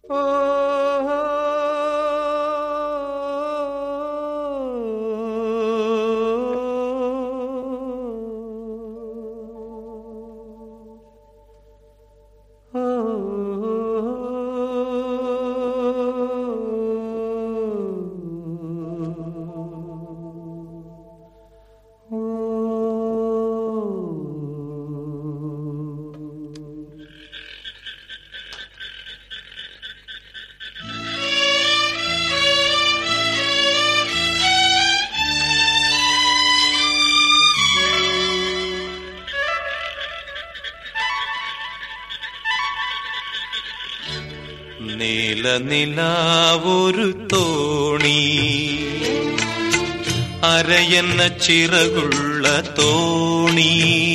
നീലനിലാവൊരു തോണി, അരയെന്ന ചിറകുള്ള തോണി,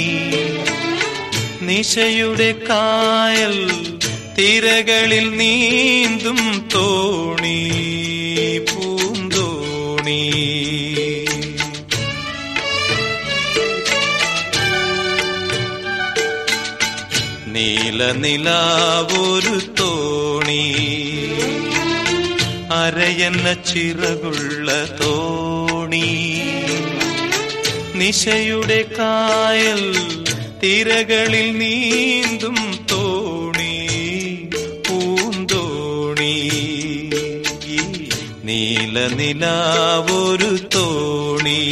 നിശയുടെ കായൽ തിരകളിൽ നീന്തും തോണി, പൂന്തോണി. നീലനിലാവൊരു തോണി, അരയെന്ന ചിറകുള്ള തോണി, നിശയുടെ കായൽ തിരകളിൽ നീന്തും തോണി, പൂന്തോണി. നീലനിലാവൊരു തോണി.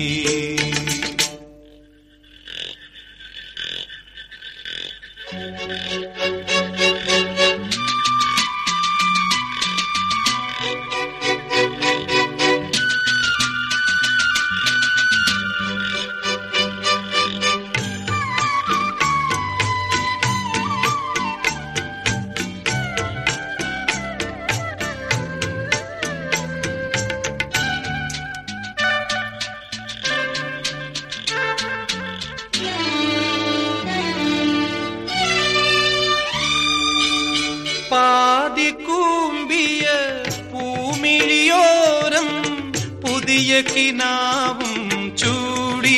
പാതികൂമ്പിയ പൂമിഴിയോരം പുതിയ കിനാവും ചൂടി,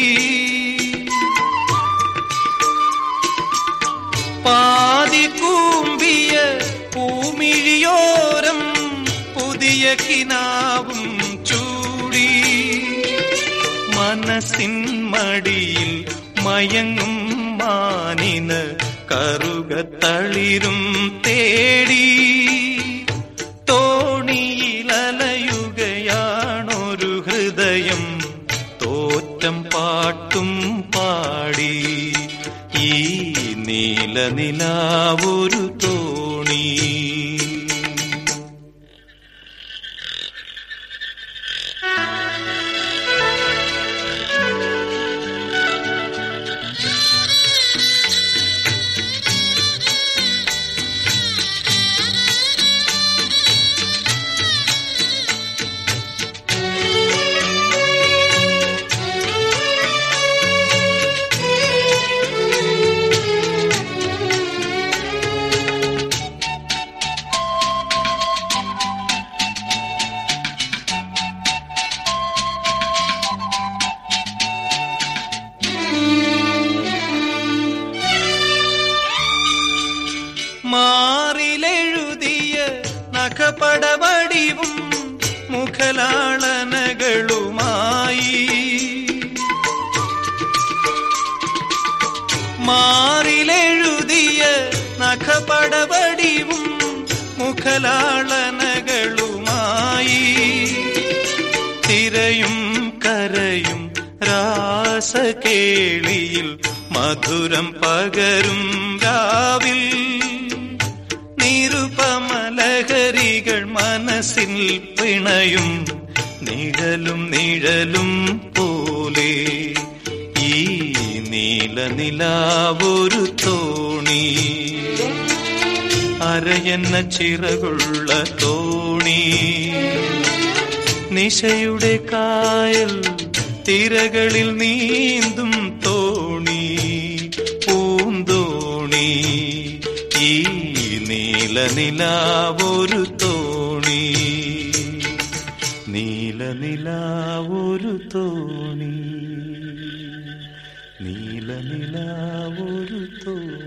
പാതികൂമ്പിയ പൂമിഴിയോരം പുതിയ കിനാവും ചൂടി, മനസ്സിൻ മടിയിൽ മയങ്ങും മാനിന് കറുകത്തളിരും തേടി, തോണിയിലലയുകയാണൊരു ഹൃദയം തോറ്റം പാട്ടും പാടി. ഈ നീലനിലാവൊരു തോണി. മാറിലെഴുതിയ നഖപടവടിവും മുഖലാളനകളുമായി, മാറിലെഴുതിയ നഖപടവടിവും മുഖലാളനകളുമായി, തിരയും കരയും രാസകേളിയിൽ മധുരം പകരും രാവിൽ, നിരുപമലഹരികൾ മനസ്സിൽ പിണയും നിഴലും നിഴലും പോലെ. ഈ നീലനിലാവൊരു തോണി, അരയെന്ന ചിറകുള്ള തോണി, നിശയുടെ കായൽ തിരകളിൽ നീന്തും തോണി, പൂന്തോണി. ഈ നീലനിലാവൊരു തോണി, നീലനിലാവൊരു തോണി, നീലനിലാവൊരു തോണി.